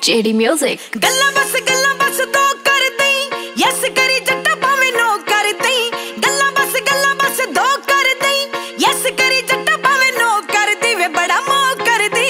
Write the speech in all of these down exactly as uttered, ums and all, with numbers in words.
J D Music। गल्ला बस गल्ला बस दो कर दई, यस करी जट्टा भावे नो कर दई। गल्ला बस गल्ला बस दो कर दई, यस करी जट्टा भावे नो कर दी। वे बड़ा मोह कर दी,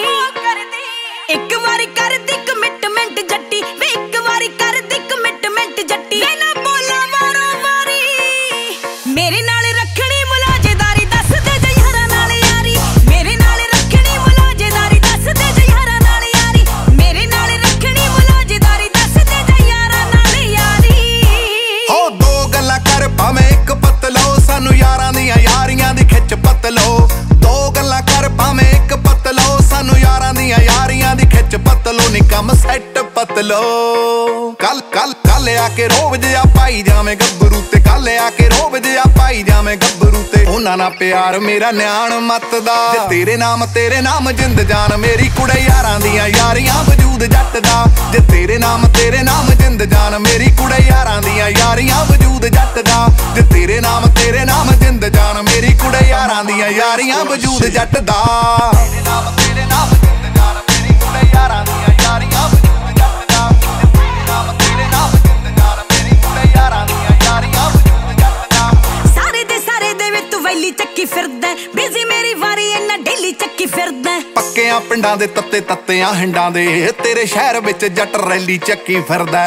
एक वारी कर दी कमिटमेंट जट्टी। वे एक वारी कर दी कमिटमेंट जट्टी। वे ना बोला वारो वारी, मेरे नाल रखनी मुलाजेदारी। दस दे जे यारा नाल यारी, मेरे नाल रखनी मुलाजेदारी। दस दे जे यारा नाल यारी, मेरे नाल रखनी मुलाजेदारी। दस दे जे यारा नाल यारी। हो दो गल्लां कर भावें इक पतलो, सानू यारां दियां यारियां दी खिच पतलो। दो गल्लां कर भावें इक पतलो, सानू यारां दियां यारियां दी खिच पतलो। नी कम सैट पतलो। कल कल कल आके रोब जिया पाई जावें गब्बरू ते। कल आके रोब जिया पाई जावें गब्बरू ते। उन्हां नाल प्यार मेरा न्याण मत दा, जे तेरे नाम तेरे नाम जिंद जान मेरी कुड़े। यारां दियां यारियां वजूद जट दा, जे तेरे नाम तेरे नाम जिंद जान मेरी कुड़े। यारां दियां यारियां वजूद जट दा, जे तेरे नाम तेरे नाम जिंद जान मेरी कुड़े। यारां दियां यारियां वजूद जट दा, तेरे नाम तेरे नाम जिंद जान मेरी कुड़े। यारां दियां यारियां वजूद जट दा, तेरे नाम तेरे नाम जिंद जान मेरी कुड़े। यारां दियां यारियां वजूद जट दा। सारे दे सारे दे वे तू वैली चक्की फिरदा, बिजी मेरी वारी इन्ना डेली चक्की फिरदा। पक्कियां पिंडां दे तत्ते तत्तियां हिंडां दे, तेरे शहर विच जट रैली चक्की फिरदा।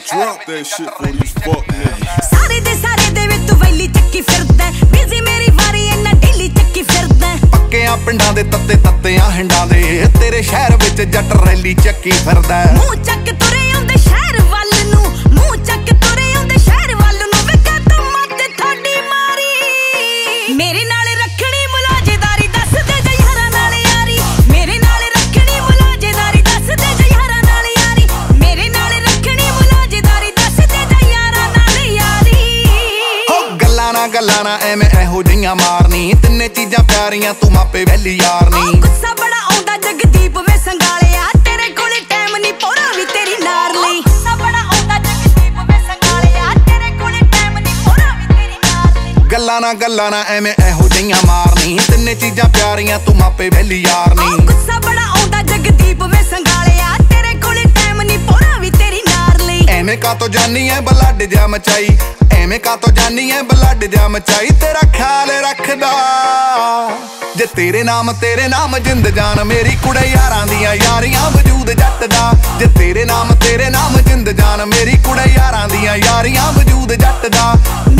सारे दे सारे दे वे तू वैली चक्की फिरदा, बिजी मेरी वारी इन्ना डेली चक्की फिरदा। पक्कियां पिंडां दे तत्ते तत्तियां हिंडां दे, तेरे शहर विच जट रैली चक्की फिरदा। मुंह चक तुरे आंदे शहर वल नू, मुंह चक तुरे आंदे शहर वल नू। वे कदम मत थोड़ी मारी, मेरे नाल रखनी मुलाजेदारी। दस दे जे यारा नाल यारी, मेरे नाल रखनी मुलाजेदारी। दस दे जे यारा नाल यारी, मेरे नाल रखनी मुलाजेदारी। दस दे जे यारा नाल यारी। हो गल्लां ना गल्लां ना एवें एहो जिहियां मारनी, तिन्ने चीजां प्यारियां तू मापे वैली यारनी। ओ गुस्सा बड़ा आउंदा जगदीप वे संगालिया, तेरे कोले टाइम नी पोरा भी तेरी नार ਲਈ। गुस्सा बड़ा आउंदा जगदीप वे संगालिया, तेरे कोले टाइम नी पोरा भी तेरी नार ਲਈ। गल्लां ना गल्लां ना एवें एहो जिहियां मारनी, तिन्ने चीजां प्यारियां तू मापे वैली यारनी। ओ गुस्सा बड़ा आउंदा जगदीप वे संगालिया, तेरे कोले टाइम नी पोरा भी तेरी नार ਲਈ। एवें कातों जानी है बलड जा मचाई, एवें कातों जानी है बलड जा मचाई। तेरा ख्याल रखदा, जे तेरे नाम तेरे नाम जिंद जान मेरी कुड़े। यारां दियां यारियां वजूद जट दा, जे तेरे नाम तेरे नाम जिंद जान मेरी कुड़े। यारां दियां यारियां वजूद जट दा।